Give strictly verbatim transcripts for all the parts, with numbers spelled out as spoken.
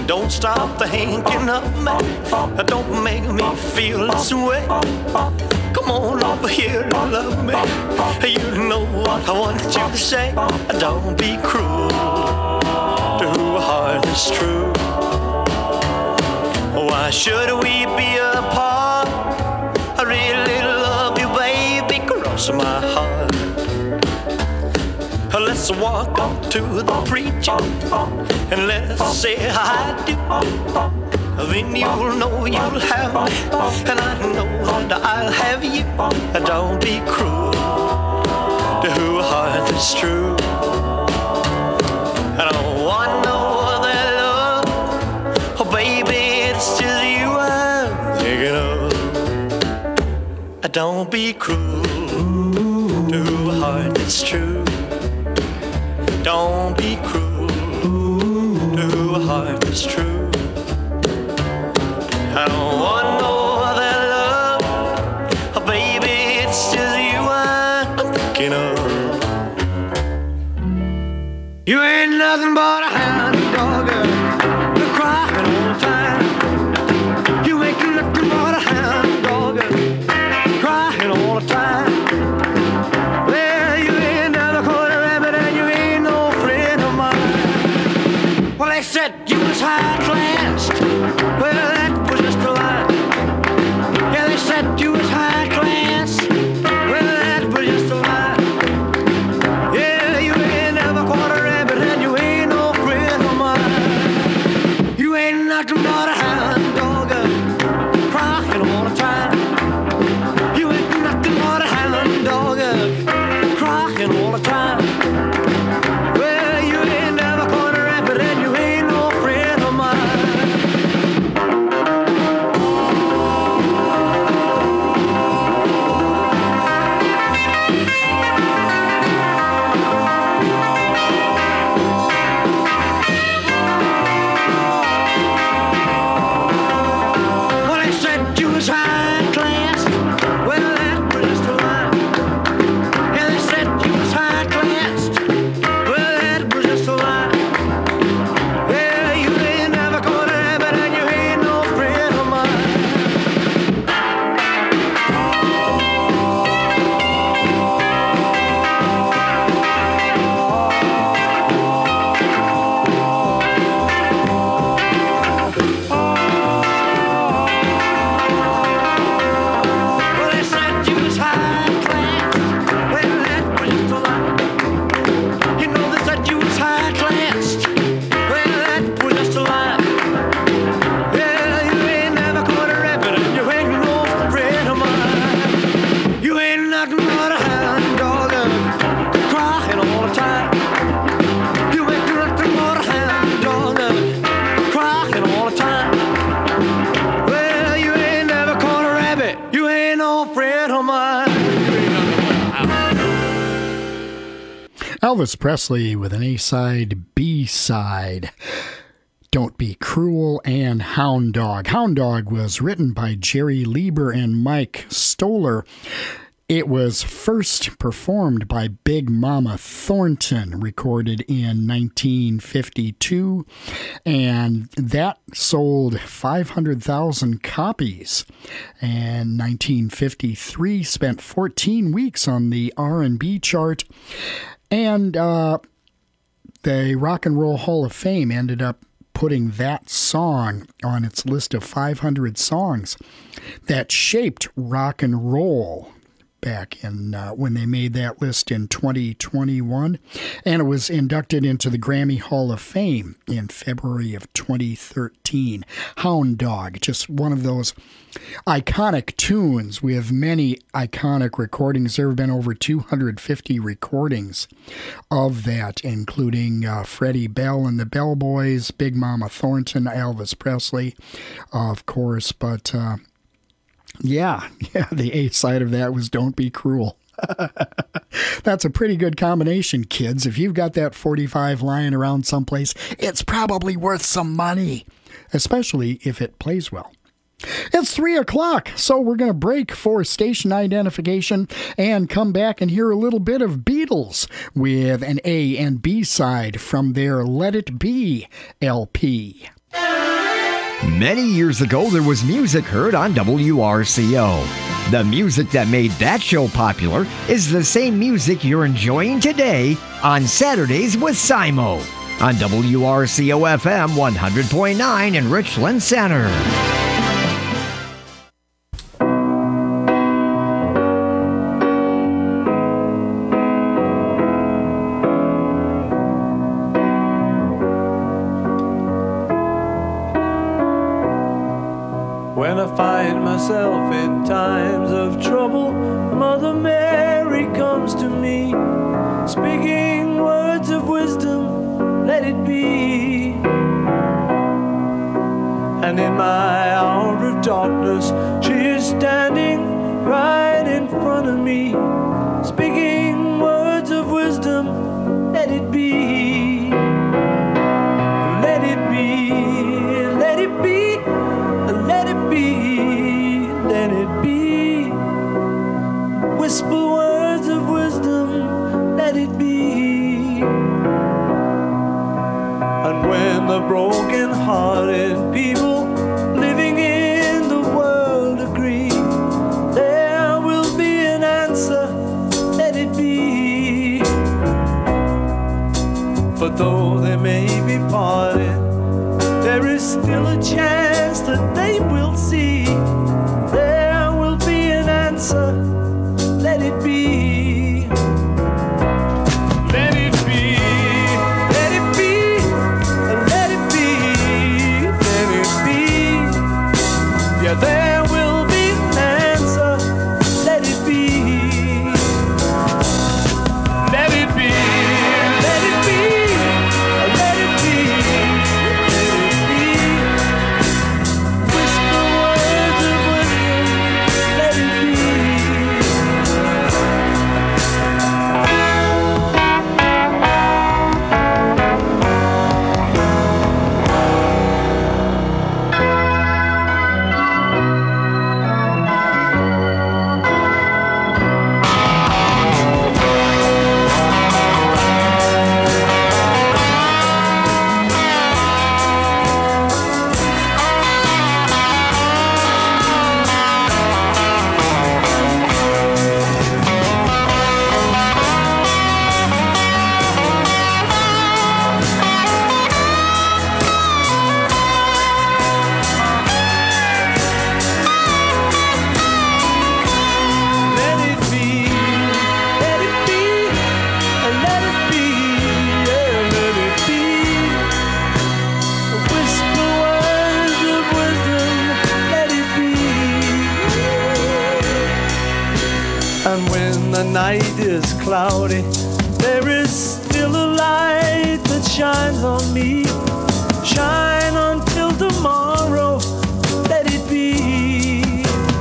Don't stop thinking of me. Don't make me feel this way. Come on over here and love me. You know what I want you to say. Don't be cruel to a heart that's true. Why should we be apart? I really love you, baby, cross my heart. Let's walk up to the preacher and let's say I do. Then you'll know you'll have me, and I know that I'll have you. Don't be cruel to a heart that's true. I don't want no other love. Oh, baby, it's just you I'm thinking of. Don't be cruel to a heart that's true. Don't be cruel to a heart that's true. I don't want no other love. Oh, baby, it's just you I'm thinking of. You ain't nothing but a hound dog, you're crying all the time. You ain't nothing but a hound dog, crying all the time. Well, you ain't never caught a rabbit and you ain't no friend of mine. Well, they said you was high class. Well, that was just a lie. Yeah, they said you was high class. Well, that was just a lie. Yeah, you ain't never caught a rabbit and you ain't no friend of mine. You ain't nothing but a hound dog, crying all the time. You ain't nothing but a hound dog, crying all the time. Well, you ain't never caught a rabbit and you ain't no friend of mine. Well, they said you was high class. Well, that was just a lie. Yeah, they said you was high class. Well, that was just a lie. Yeah, you ain't never caught a rabbit and you ain't no friend of mine. Well, they said you was high class. Well, that was just a lie. You know they said you was high class. Well, that was just a lie. Yeah, you ain't never caught a rabbit and you ain't no friend of mine. You ain't nothing but a hound dog, crying all the time. You ain't nothing but a hound dog, crying all the time. Well, you ain't never caught a rabbit. You ain't no friend of mine. You ain't nothing but a hound. Elvis Presley with an A-side, B-side. Don't Be Cruel and Hound Dog. Hound Dog was written by Jerry Lieber and Mike Stoller. It was first performed by Big Mama Thornton, recorded in nineteen fifty-two, and that sold five hundred thousand copies. And nineteen fifty-three spent fourteen weeks on the R and B chart, and uh, the Rock and Roll Hall of Fame ended up putting that song on its list of five hundred songs that shaped rock and roll back in uh, when they made that list in twenty twenty-one, and it was inducted into the Grammy Hall of Fame in February of twenty thirteen. Hound Dog, just one of those iconic tunes with many iconic recordings. There have been over two hundred fifty recordings of that, including uh, Freddie Bell and the Bell Boys, Big Mama Thornton, Elvis Presley, of course, but uh, Yeah, yeah, the A side of that was Don't Be Cruel. That's a pretty good combination, kids. If you've got that forty-five lying around someplace, it's probably worth some money, especially if it plays well. It's three o'clock, so we're going to break for station identification and come back and hear a little bit of Beatles with an A and B side from their Let It Be L P. Many years ago, there was music heard on W R C O. The music that made that show popular is the same music you're enjoying today on Saturdays with Simo on W R C O F M one hundred point nine in Richland Center. When I find myself in times of trouble, Mother Mary comes to me, speaking words of wisdom, let it be. And in my hour of darkness, she is standing right in front of me, speaking words of wisdom, let it be. Let it be, let it be. Let it be, let it be. Whisper words of wisdom, let it be. And when the broken-hearted people living in the world agree, there will be an answer, let it be. But though they may be parted, there is still a chance that they will see. There will be an answer, let it be. Let it be, let it be, let it be, let it be. Yeah, there will be an answer, let it be. Let it be, let it be, let it be. Night is cloudy, there is still a light that shines on me. Shine until tomorrow, let it be.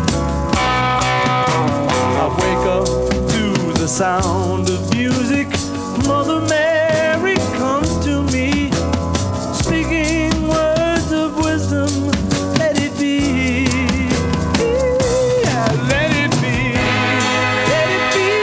I wake up to the sound of music. Mother Mary comes to me, speaking words of wisdom, let it be. Yeah, let it be. Let it be.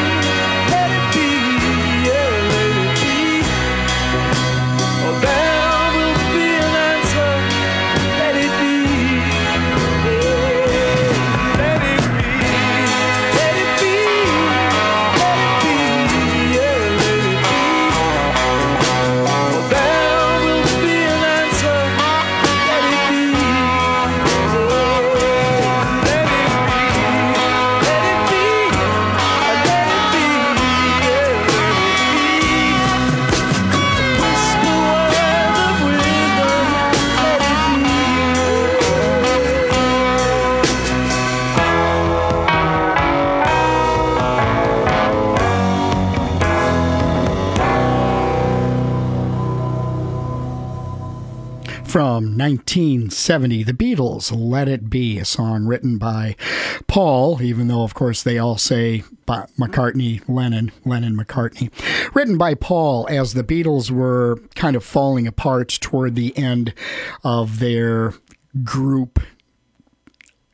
From nineteen seventy, The Beatles, Let It Be, a song written by Paul, even though, of course, they all say McCartney, Lennon, Lennon, McCartney. Written by Paul as the Beatles were kind of falling apart toward the end of their group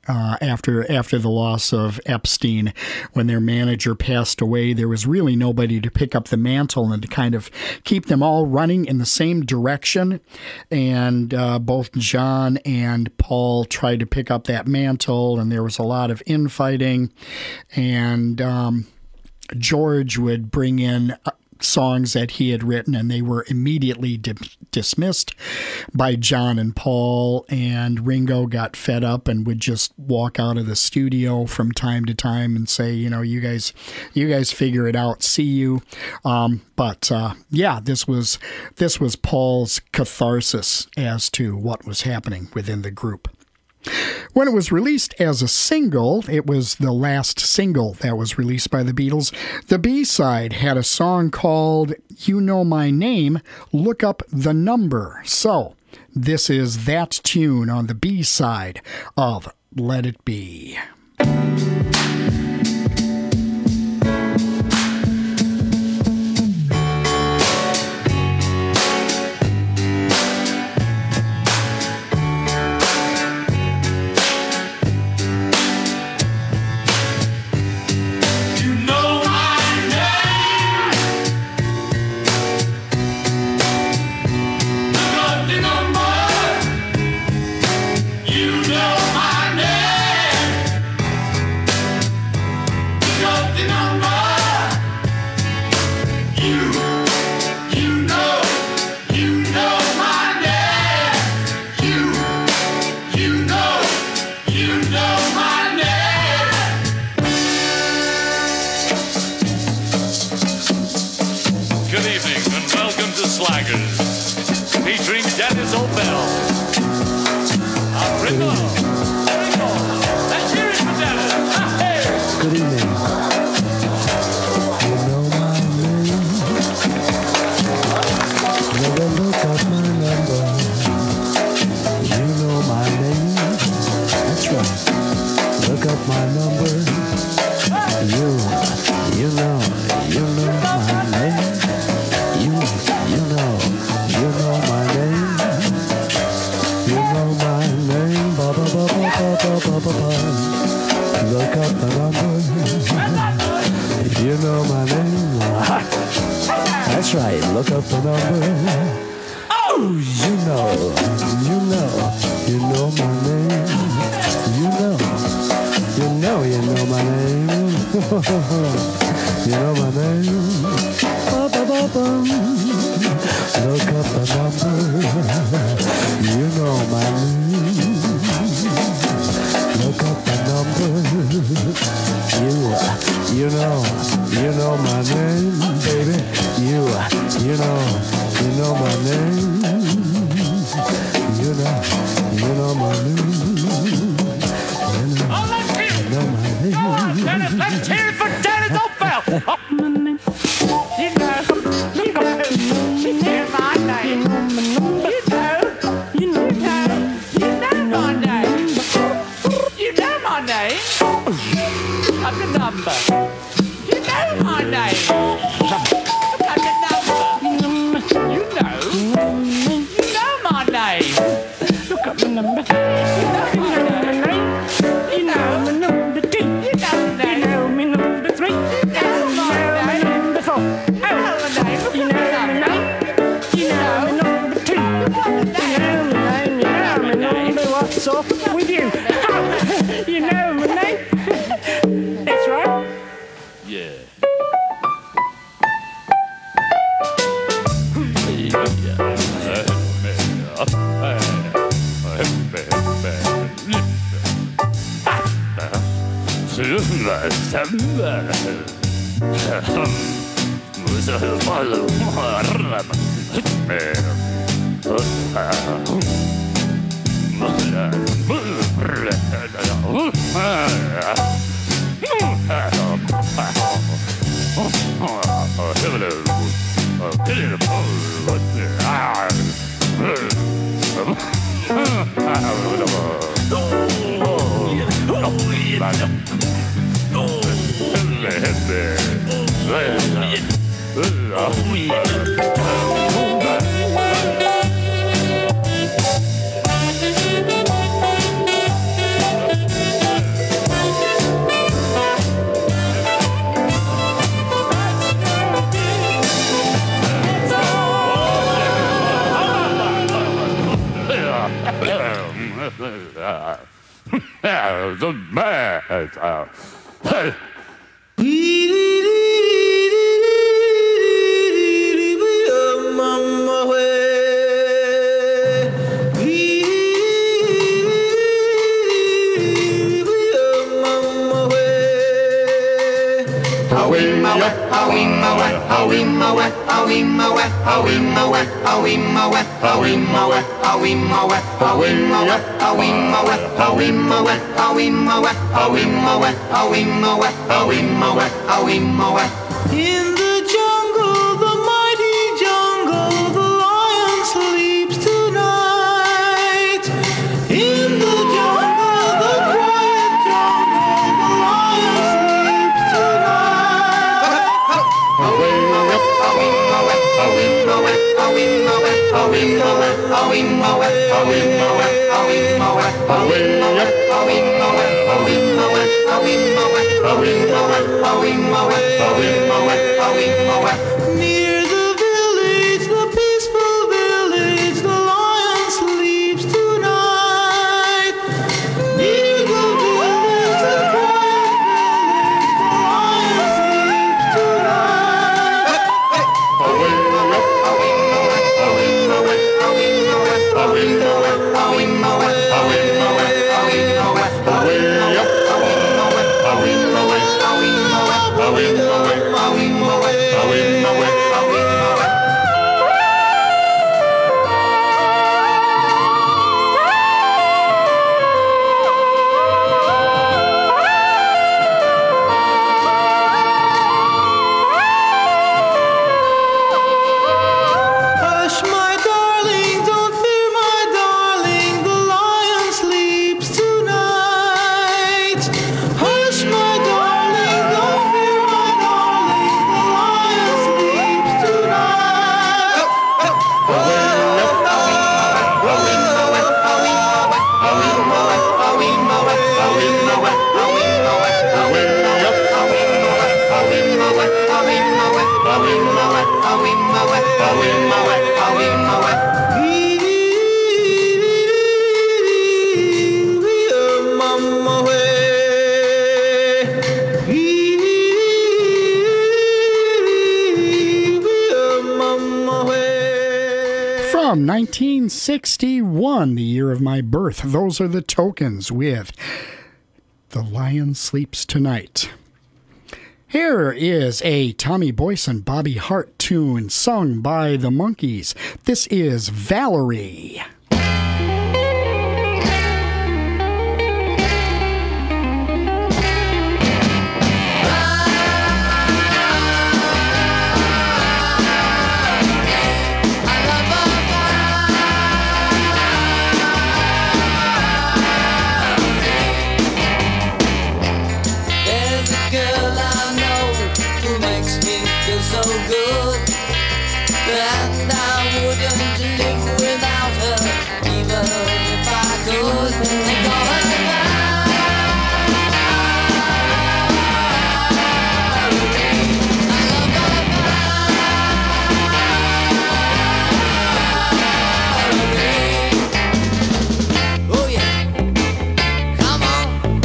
uh, after after the loss of Epstein. When their manager passed away, there was really nobody to pick up the mantle and to kind of keep them all running in the same direction. And uh, both John and Paul tried to pick up that mantle, and there was a lot of infighting. And um, George would bring in songs that he had written, and they were immediately di- dismissed by John and Paul, and Ringo got fed up and would just walk out of the studio from time to time and say, you know, you guys you guys figure it out, see you. Um, but uh, yeah, this was this was Paul's catharsis as to what was happening within the group. When it was released as a single, it was the last single that was released by the Beatles. The B-side had a song called You Know My Name, Look Up the Number. So, this is that tune on the B-side of Let It Be. The man. In the jungle, the mighty jungle, the lion sleeps tonight. In the jungle, the quiet jungle, the lion sleeps Near the village, the peaceful village, the lion sleeps tonight. Near the village, the quiet village, the Hush, my darling, don't fear, my darling, the lion sleeps tonight. Hush, my darling, don't fear, my darling, the lion sleeps tonight. From nineteen sixty-one, the year of my birth, those are the Tokens with The Lion Sleeps Tonight. Here is a Tommy Boyce and Bobby Hart tune sung by the Monkees. This is Valerie. There's a girl I know who makes me feel so good, and I wouldn't live without her, even if I could. They call her Valerie. Oh yeah, come on.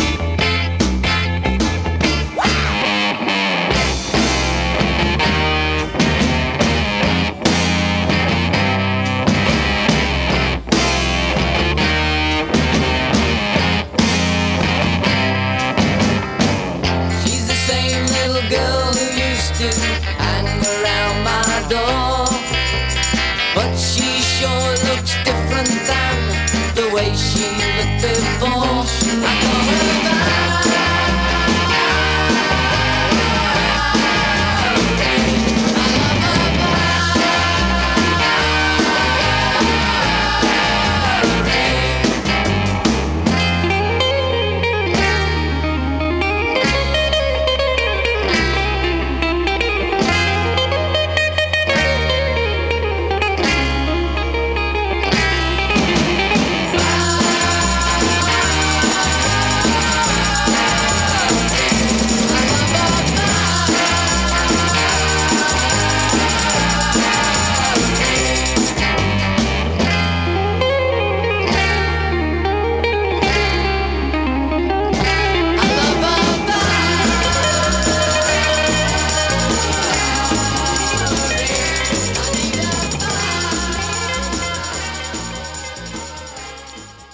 She's the same little girl who used to hang around my door, but she sure looks different than the way she looked before. I call her Valerie.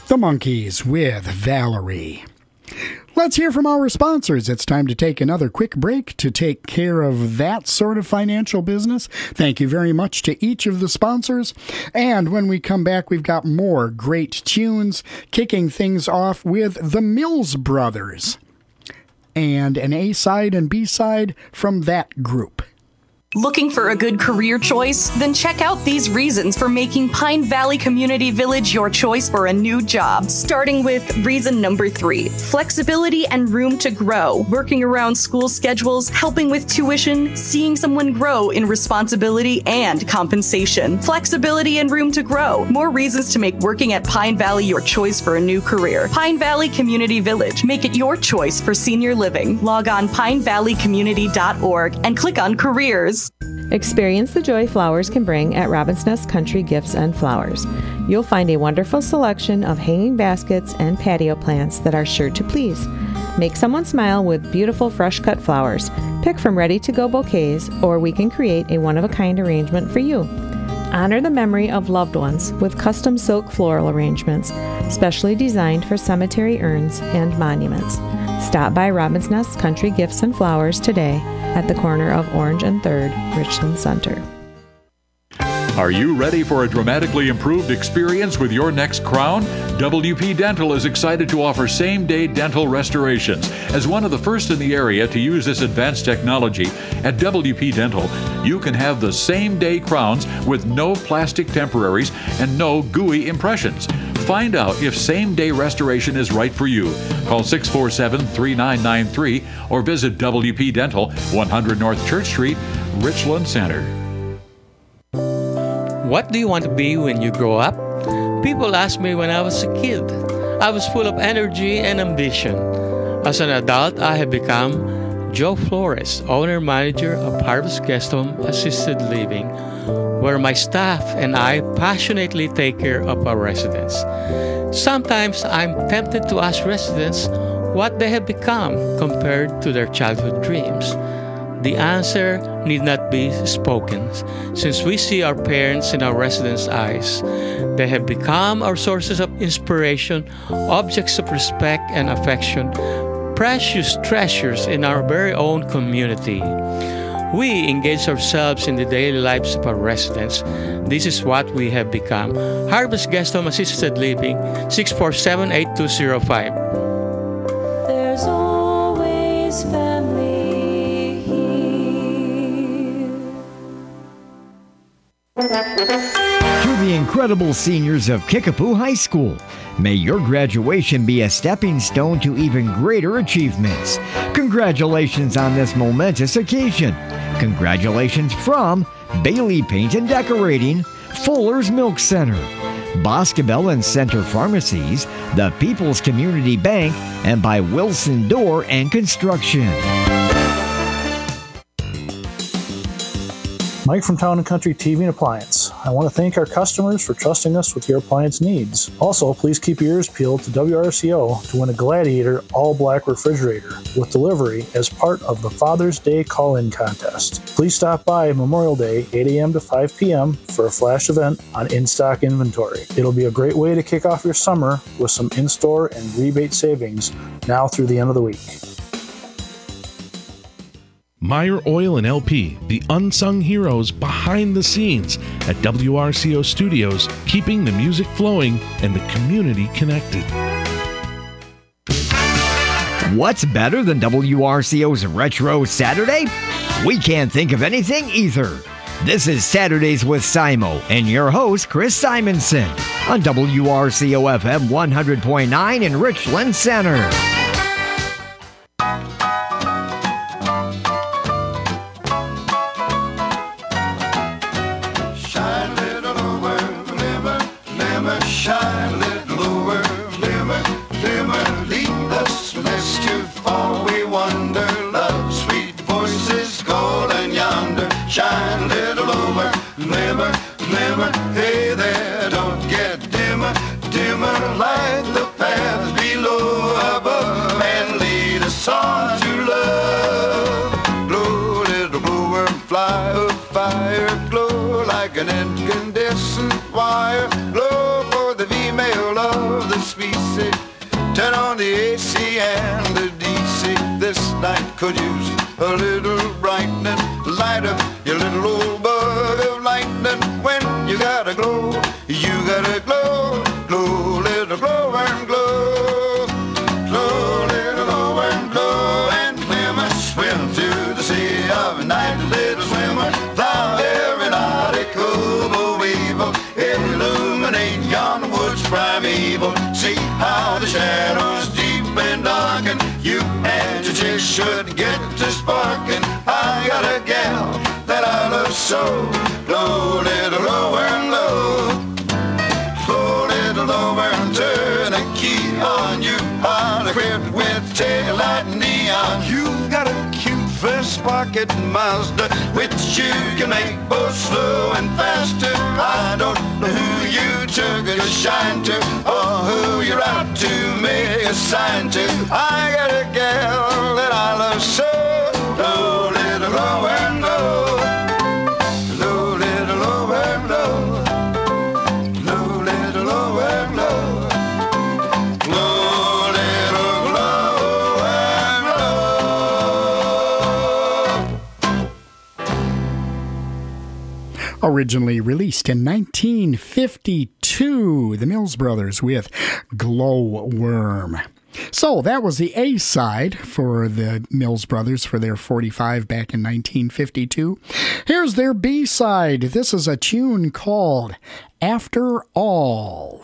The Monkees with Valerie. Let's hear from our sponsors. It's time to take another quick break to take care of that sort of financial business. Thank you very much to each of the sponsors. And when we come back, we've got more great tunes, kicking things off with the Mills Brothers and an A-side and B-side from that group. Looking for a good career choice? Then check out these reasons for making Pine Valley Community Village your choice for a new job. Starting with reason number three, flexibility and room to grow. Working around school schedules, helping with tuition, seeing someone grow in responsibility and compensation. Flexibility and room to grow. More reasons to make working at Pine Valley your choice for a new career. Pine Valley Community Village. Make it your choice for senior living. Log on pine valley community dot org and click on careers. Experience the joy flowers can bring at Robin's Nest Country Gifts and Flowers. You'll find a wonderful selection of hanging baskets and patio plants that are sure to please. Make someone smile with beautiful fresh-cut flowers. Pick from ready-to-go bouquets, or we can create a one-of-a-kind arrangement for you. Honor the memory of loved ones with custom silk floral arrangements, specially designed for cemetery urns and monuments. Stop by Robin's Nest Country Gifts and Flowers today at the corner of Orange and third, Richland Center. Are you ready for a dramatically improved experience with your next crown? W P Dental is excited to offer same-day dental restorations. As one of the first in the area to use this advanced technology, at W P Dental, you can have the same-day crowns with no plastic temporaries and no gooey impressions. Find out if same-day restoration is right for you. Call six four seven, three nine nine three or visit W P Dental, one hundred North Church Street, Richland Center. What do you want to be when you grow up? People asked me when I was a kid. I was full of energy and ambition. As an adult, I have become Joe Flores, owner-manager of Harvest Guest Home Assisted Living, where my staff and I passionately take care of our residents. Sometimes I'm tempted to ask residents what they have become compared to their childhood dreams. The answer need not be spoken, since we see our parents in our residents' eyes. They have become our sources of inspiration, objects of respect and affection, precious treasures in our very own community. We engage ourselves in the daily lives of our residents. This is what we have become. Harvest Guest Home Assisted Living, six four seven, eight two zero five. There's always family. To the incredible seniors of Kickapoo High School, may your graduation be a stepping stone to even greater achievements. Congratulations on this momentous occasion. Congratulations from Bailey Paint and Decorating, Fuller's Milk Center, Boscobel and Center Pharmacies, the People's Community Bank, and by Wilson Door and Construction. Mike from Town and Country T V and Appliance. I want to thank our customers for trusting us with your appliance needs. Also, please keep your ears peeled to W R C O to win a Gladiator all-black refrigerator with delivery as part of the Father's Day call-in contest. Please stop by Memorial Day, eight a.m. to five p.m. for a flash event on in-stock inventory. It'll be a great way to kick off your summer with some in-store and rebate savings now through the end of the week. Meyer Oil and L P, the unsung heroes behind the scenes at W R C O Studios, keeping the music flowing and the community connected. What's better than W R C O's Retro Saturday? We can't think of anything either. This is Saturdays with Simo and your host, Chris Simonson, on W R C O F M one hundred point nine in Richland Center. An incandescent wire, glow for the female love. of the species. Turn on the A C and the D C. This night could use a little brightening. Light up your little old bug of lightning. When you gotta glow, you gotta glow. Glow, little glow and glow. Glow, little glow and glow. And swimmer, swim to the sea of night, little swimmer. Thou aeronautical weevil, illuminate yon woods primeval. See how the shadows deep and darken. You and your chick should get to sparking. I got a gal that I love so. Glow, little glow and low. Glow, little glow and turn a key on you. On a crib with tail light neon. You got a cute first pocket Mazda, which you can make both slow and faster. I don't know who you took a shine to, or who you're out to make a sign to. I got a gal that I love so. Low, little low and low. Low, little low and low. Low, little low and low. Low, little low and low. Originally released in nineteen fifty-two, the Mills Brothers with Glowworm. So that was the A-side for the Mills Brothers for their forty-five back in nineteen fifty-two. Here's their B-side. This is a tune called After All.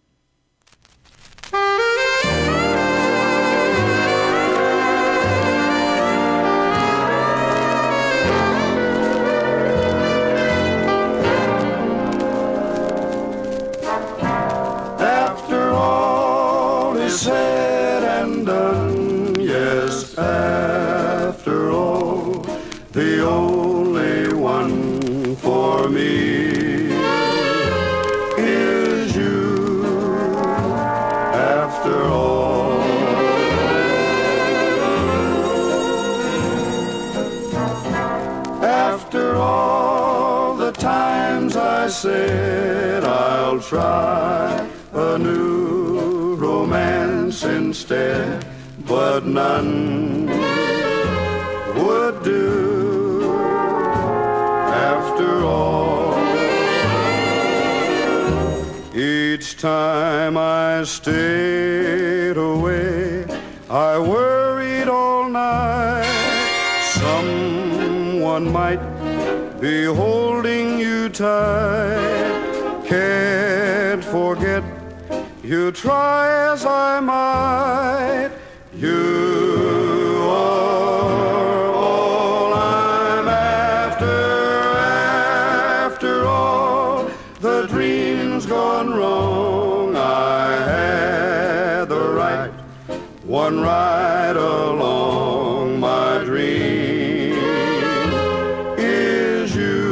After all is said and done, yes, after all, the only one for me is you. After all, after all the times I said I'll try a new romance instead, but none would do. After all, each time I stayed away, I worried all night. Someone might be holding you tight. Can't forget you, try as I might. You are all I'm after. After all the dreams gone wrong, I had the right one right along. My dream is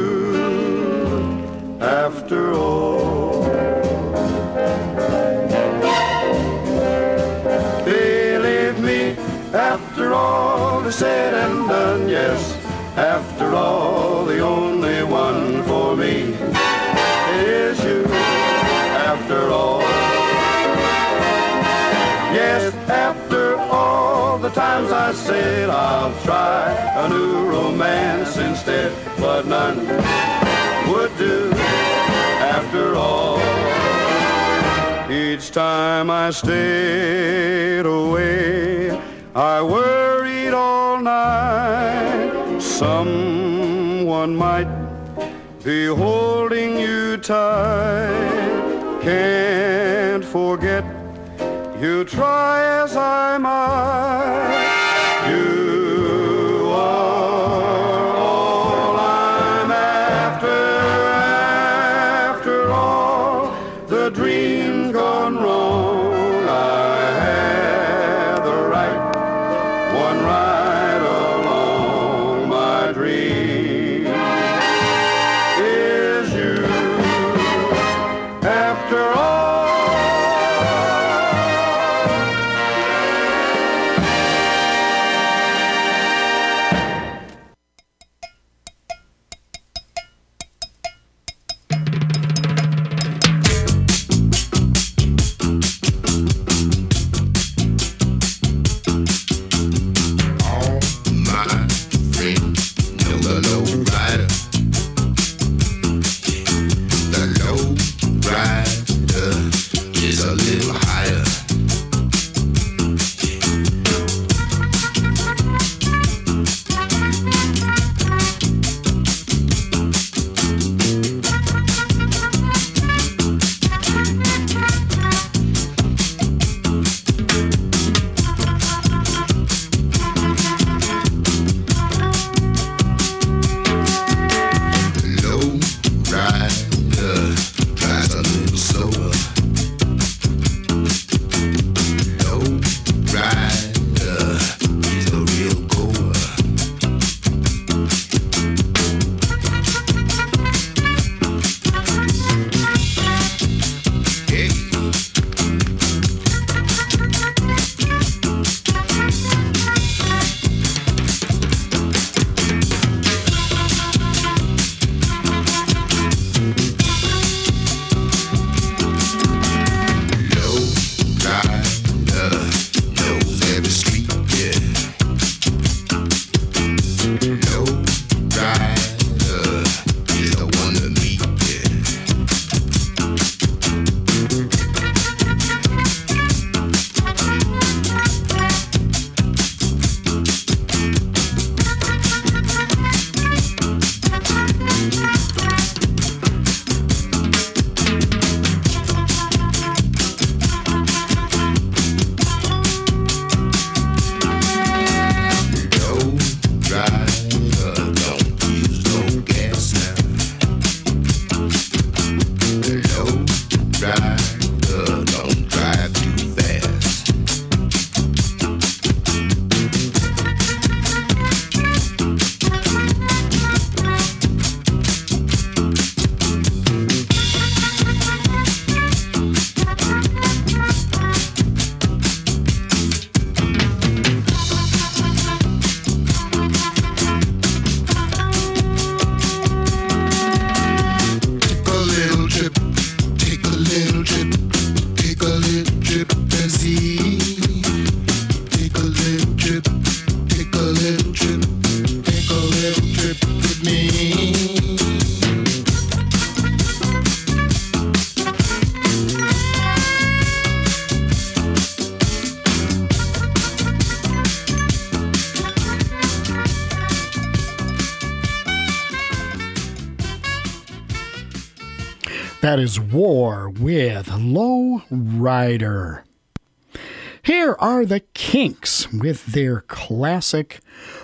you. After all, after all is said and done, yes, after all, the only one for me is you. After all, yes, after all the times I said I'll try a new romance instead, but none would do. After all, each time I stayed away, I worried all night. Someone might be holding you tight. Can't forget you, try as I might. You are all I'm after. After all the dream gone wrong, I had the right one right along. My dream is you. After all, little higher. That is War with Low Rider. Here are the Kinks with their classic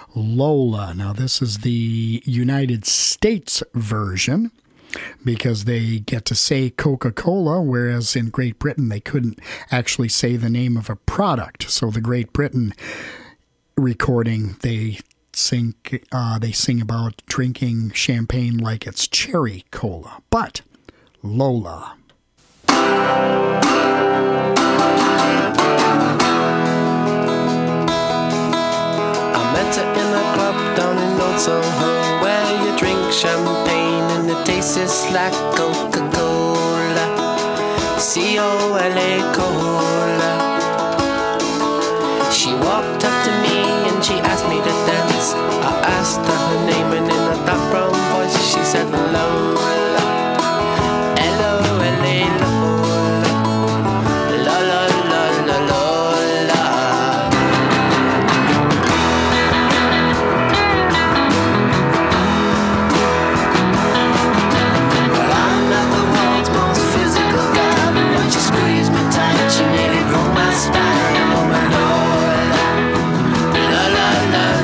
Lola. Now, this is the United States version because they get to say Coca-Cola, whereas in Great Britain they couldn't actually say the name of a product. So the Great Britain recording, they sing, uh, they sing about drinking champagne like it's cherry cola. But Lola. I met her in a club down in Old Soho, where you drink champagne and it tastes like Coca-Cola, C O L A Cola. She walked up to me and she asked me to dance. I asked her her name and in a dark brown voice she said Lola. La la la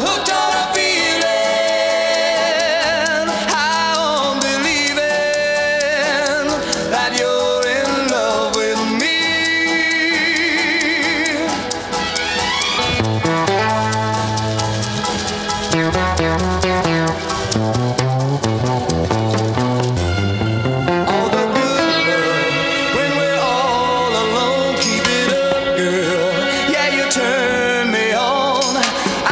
hooked on a feeling, high on believing that you're in love with me. All the good love when we're all alone, keep it up, girl. Yeah, you turn me on. I,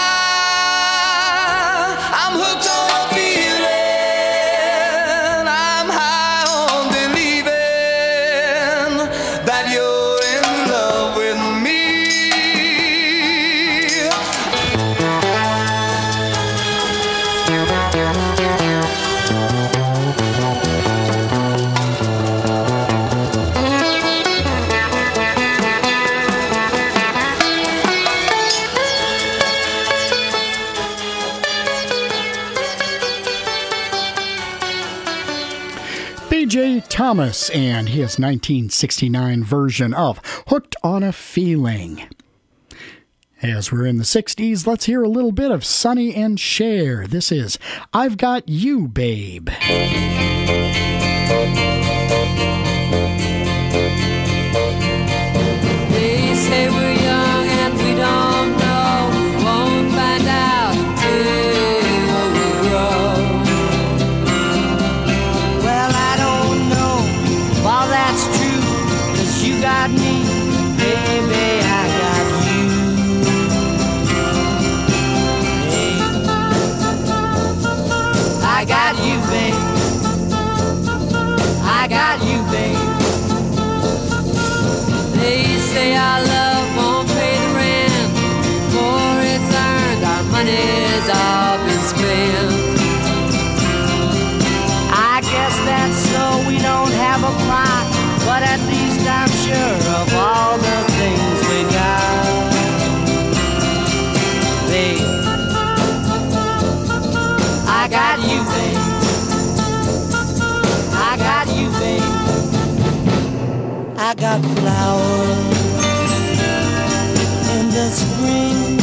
I'm hooked on a feeling. I'm high on believing that you're in love with me. B J Thomas and his nineteen sixty-nine version of Hooked on a Feeling. As we're in the sixties, let's hear a little bit of Sonny and Cher. This is I've Got You, Babe. They say we're young and we don't know. We won't find out until we grow. Well, I don't know if all that's true, 'cause you got me, baby, I got you. Hey. I got you, babe. I got you, babe. They say our love won't pay the rent before it's earned. Our money's all been spent. I guess that's so we don't have a plot, but at least I'm sure of all the things we got. Babe, I got you, babe. I got you, babe. I got flowers in the spring.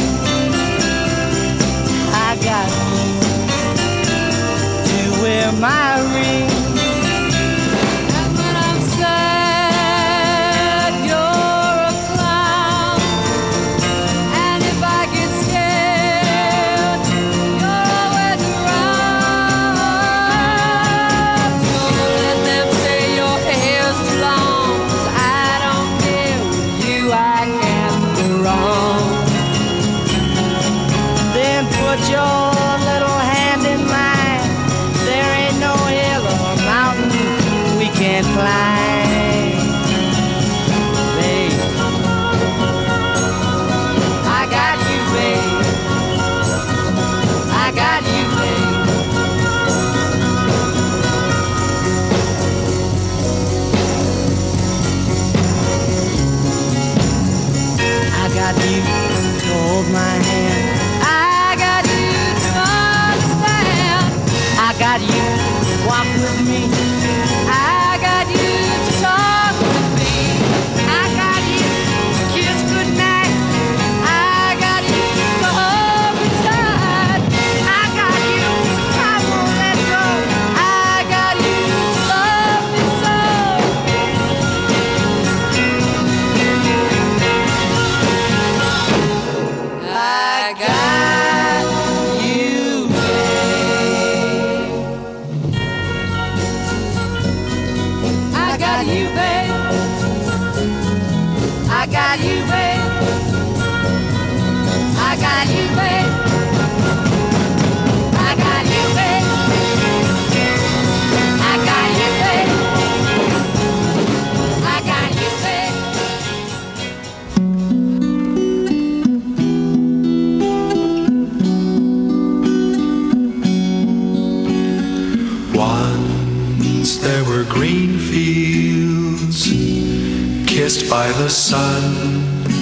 I got you to wear my ring. And when I'm sad, you're a clown. And if I get scared, you're always around. So let them say your hair's too long, 'cause I don't care. With you I can't go wrong. Then put your little hand in mine. There ain't no hill or mountain we can't climb. Babe, I got you, babe. I got you, babe. I got you to hold my hand. I got you to understand. I got you to walk with me. I got you to talk with me. I got you to kiss goodnight. I got you to hold me tight. I got you, I won't let go. I got you to love me so. I got you, babe. I got you, babe. I got you, babe. I got you, babe. I got you, babe. I got you, babe. I got you, babe. Once there were green fields kissed by the sun.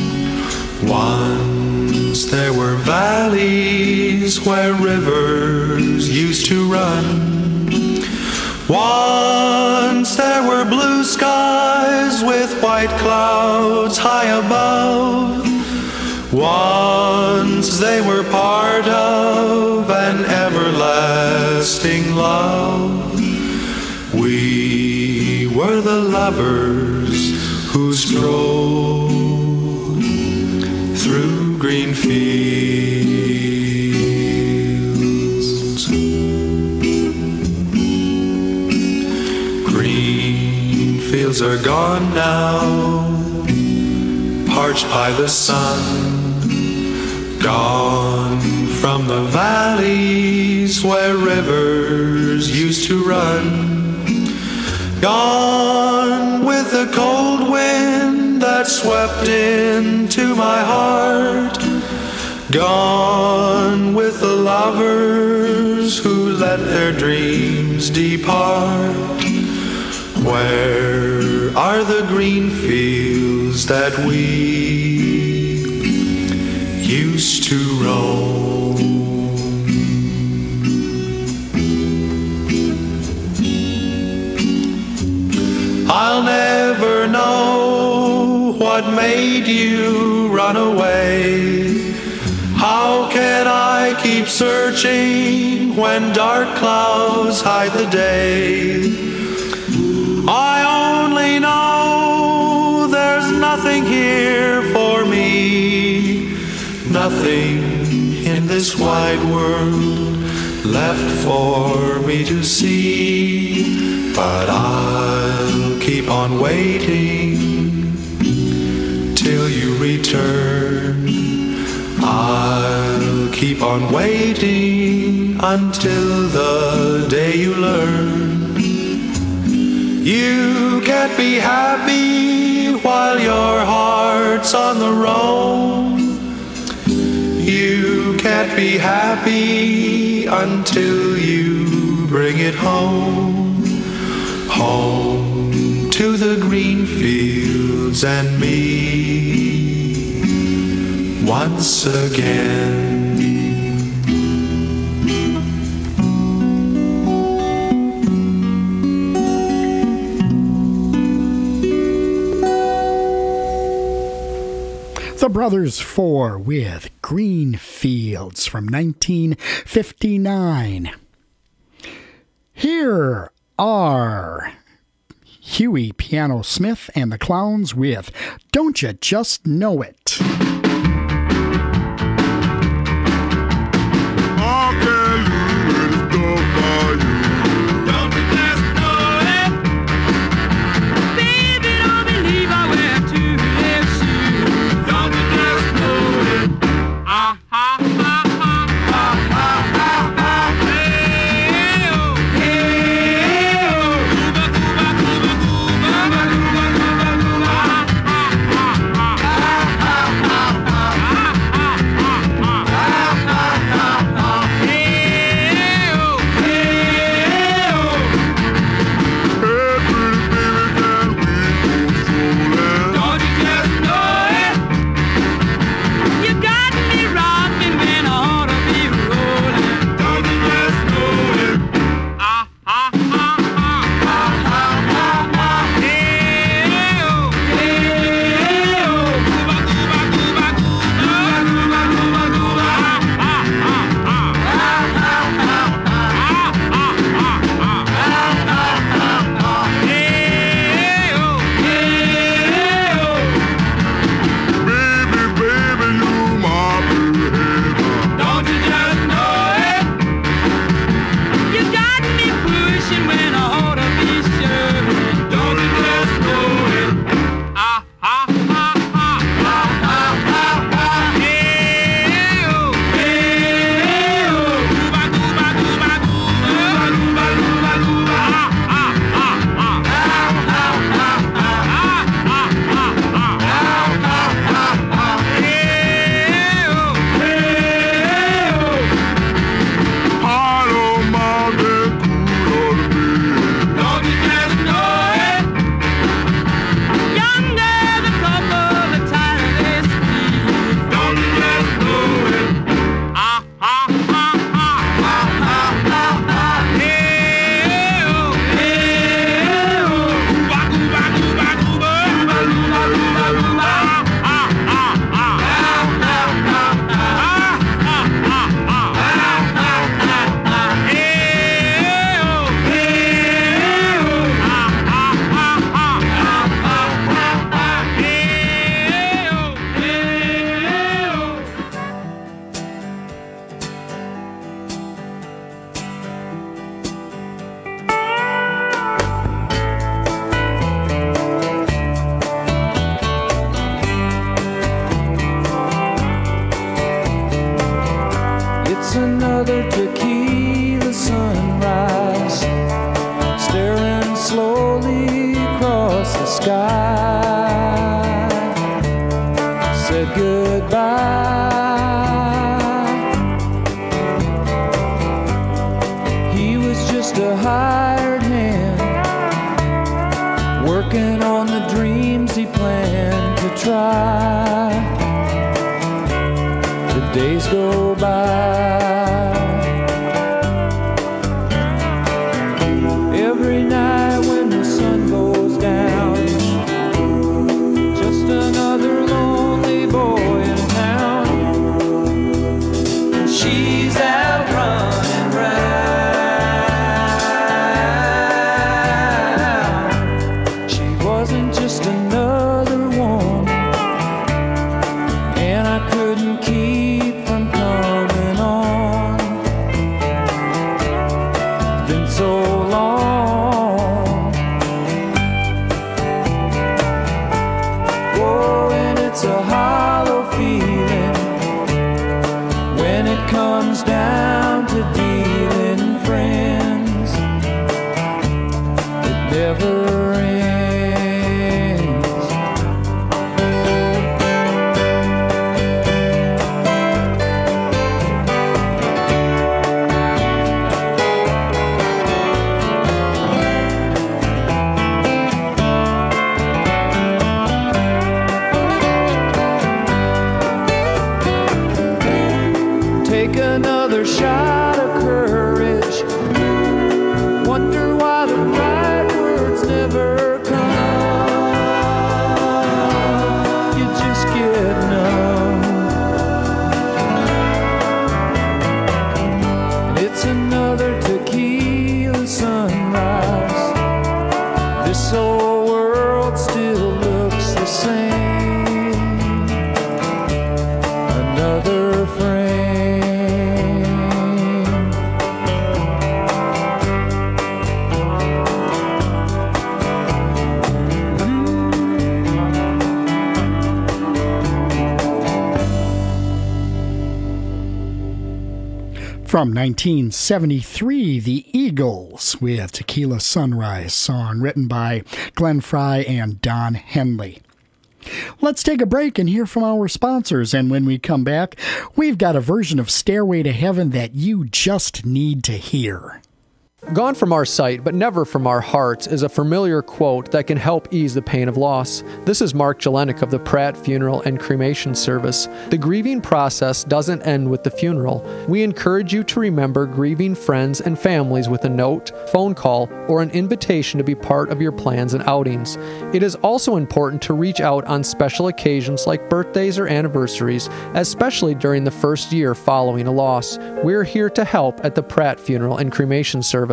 Once there were valleys where rivers used to run. Once there were blue skies with white clouds high above. Once they were part of an everlasting love. We were the lovers who strolled through green fields. Green fields are gone now, parched by the sun. Gone from the valleys where rivers used to run. Gone with the cold wind that swept into my heart. Gone with the lovers who let their dreams depart. Where are the green fields that we used to roam? I'll never know what made you run away. How can I keep searching when dark clouds hide the day? I only know there's nothing here for me, nothing in this wide world left for me to see. But I'll keep on waiting till you return. I'll keep on waiting until the day you learn. You can't be happy while your heart's on the roam. You can't be happy until you bring it home. Home to the green fields and me once again. The Brothers Four with Green Fields from nineteen fifty-nine. Here are Huey Piano Smith and the Clowns with Don't You Just Know It. Ah another tequila sunrise, staring slowly across the sky, said goodbye. He was just a hired hand, working on the dreams he planned to try. The days go by. Every night when the sun goes down, just another lonely boy in town. She's out running round. She wasn't just another one, and I couldn't keep from coming on. Been so long. Oh, and it's a hollow feeling when it comes down to dealing friends. It never ends. Take another shot of courage. Wonder why the right words never come. You just get numb. And it's another tequila sunrise. This old world still looks the same. Another frame. From nineteen seventy-three, the Eagles with Tequila Sunrise, song written by Glenn Fry and Don Henley. Let's take a break and hear from our sponsors, and when we come back, we've got a version of Stairway to Heaven that you just need to hear. Gone from our sight, but never from our hearts, is a familiar quote that can help ease the pain of loss. This is Mark Jelenik of the Pratt Funeral and Cremation Service. The grieving process doesn't end with the funeral. We encourage you to remember grieving friends and families with a note, phone call, or an invitation to be part of your plans and outings. It is also important to reach out on special occasions like birthdays or anniversaries, especially during the first year following a loss. We're here to help at the Pratt Funeral and Cremation Service.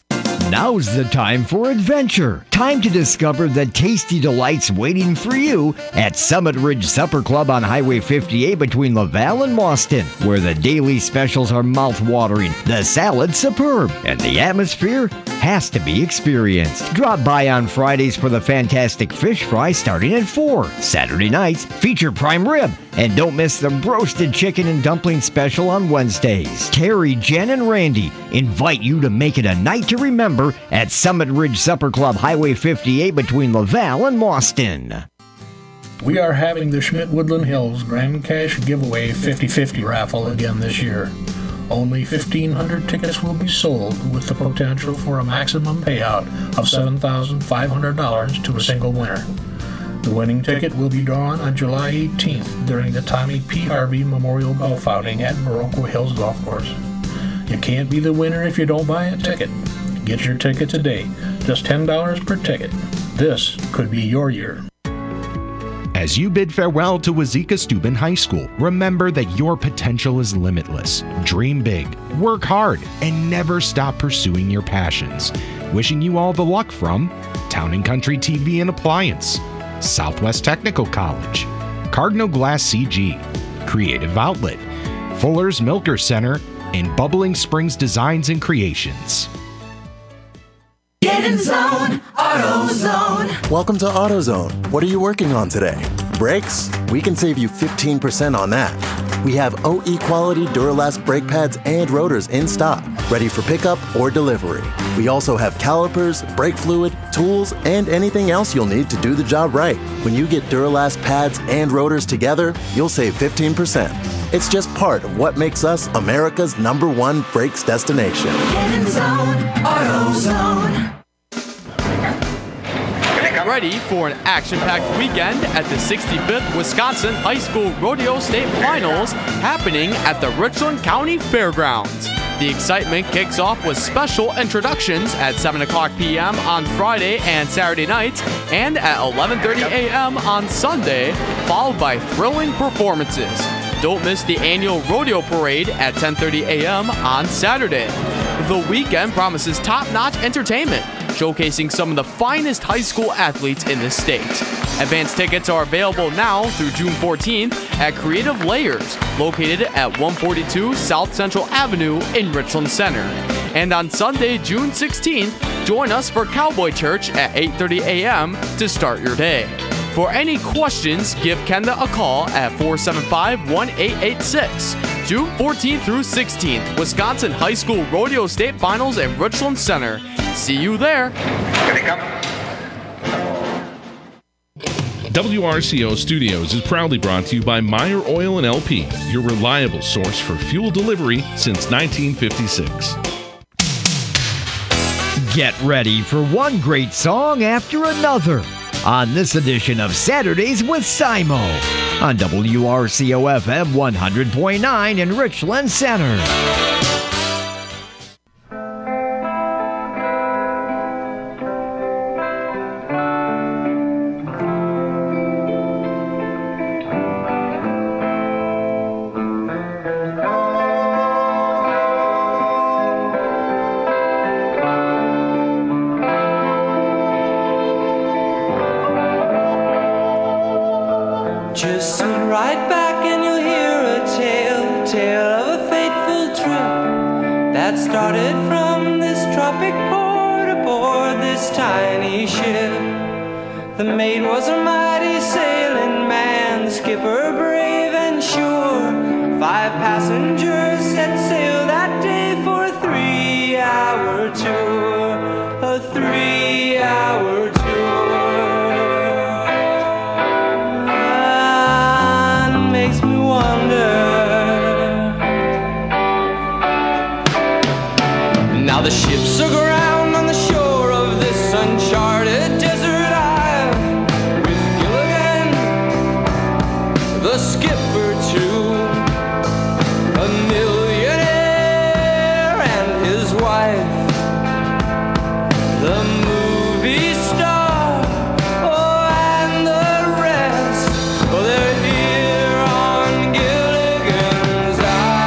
Now's the time for adventure. Time to discover the tasty delights waiting for you at Summit Ridge Supper Club on Highway fifty-eight between Laval and Mauston, where the daily specials are mouth-watering, the salad's superb, and the atmosphere has to be experienced. Drop by on Fridays for the fantastic fish fry starting at four. Saturday nights feature prime rib, and don't miss the roasted chicken and dumpling special on Wednesdays. Terry, Jen, and Randy invite you to make it a night to remember at Summit Ridge Supper Club, Highway fifty-eight between Laval and Mauston. We are having the Schmidt Woodland Hills Grand Cash Giveaway fifty-fifty raffle again this year. Only fifteen hundred tickets will be sold, with the potential for a maximum payout of seven thousand five hundred dollars to a single winner. The winning ticket will be drawn on July eighteenth during the Tommy P. Harvey Memorial Golf Outing at Baroque Hills Golf Course. You can't be the winner if you don't buy a ticket. Get your ticket today, just ten dollars per ticket. This could be your year. As you bid farewell to Wazeeka Steuben High School, remember that your potential is limitless. Dream big, work hard, and never stop pursuing your passions. Wishing you all the luck from Town and Country T V and Appliance, Southwest Technical College, Cardinal Glass C G, Creative Outlet, Fuller's Milker Center, and Bubbling Springs Designs and Creations. Get in zone, AutoZone. Welcome to AutoZone. What are you working on today? Brakes? We can save you fifteen percent on that. We have O E quality Duralast brake pads and rotors in stock, ready for pickup or delivery. We also have calipers, brake fluid, tools, and anything else you'll need to do the job right. When you get Duralast pads and rotors together, you'll save fifteen percent. It's just part of what makes us America's number one brakes destination. Get in zone, AutoZone. Get ready for an action-packed weekend at the sixty-fifth Wisconsin High School Rodeo State Finals happening at the Richland County Fairgrounds. The excitement kicks off with special introductions at seven o'clock p.m. on Friday and Saturday nights and at eleven thirty a.m. on Sunday, followed by thrilling performances. Don't miss the annual rodeo parade at ten thirty a.m. on Saturday. The weekend promises top-notch entertainment, showcasing some of the finest high school athletes in the state. Advance tickets are available now through June fourteenth at Creative Layers, located at one forty-two South Central Avenue in Richland Center. And on Sunday, June sixteenth, join us for Cowboy Church at eight thirty a.m. to start your day. For any questions, give Kenda a call at four seven five, one eight eight six. June fourteenth through sixteenth, Wisconsin High School Rodeo State Finals in Richland Center. See you there. W R C O Studios is proudly brought to you by Meyer Oil and L P, your reliable source for fuel delivery since nineteen fifty-six. Get ready for one great song after another on this edition of Saturdays with Simo on W R C O F M one hundred point nine in Richland Center. Just sit right back and you'll hear a tale, tale of a fateful trip that started from this tropic port aboard this tiny ship. The mate was a mighty sailing man, the skipper brave and sure. Five passengers set sail that day for a three-hour tour, a three-hour tour. Makes me wonder. Now the ships aground on the shore of this uncharted desert isle, with Gilligan, the skipper too, a millionaire and his wife, the movie star, oh, and the rest. Oh, they're here on Gilligan's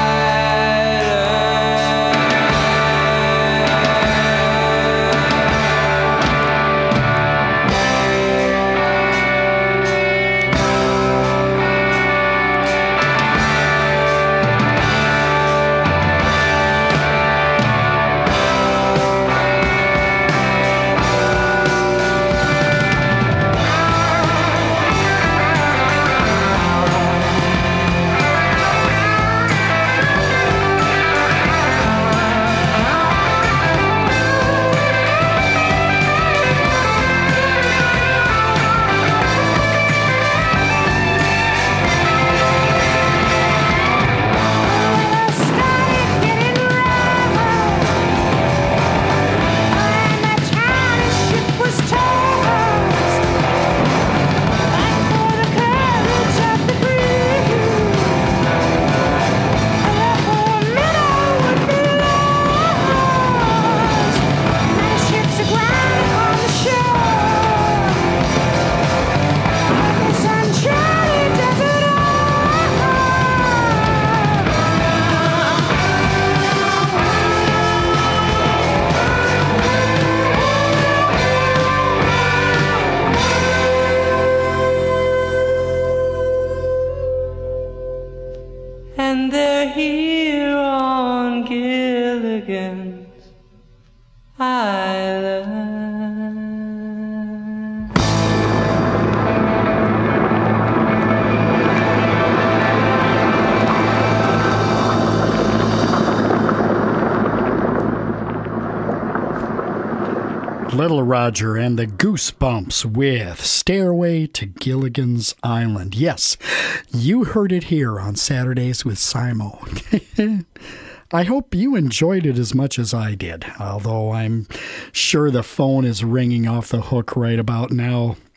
and they're here on Gilligan's Island. Little Roger and the Goosebumps with Stairway to Gilligan's Island. Yes, you heard it here on Saturdays with Simo. I hope you enjoyed it as much as I did, although I'm sure the phone is ringing off the hook right about now.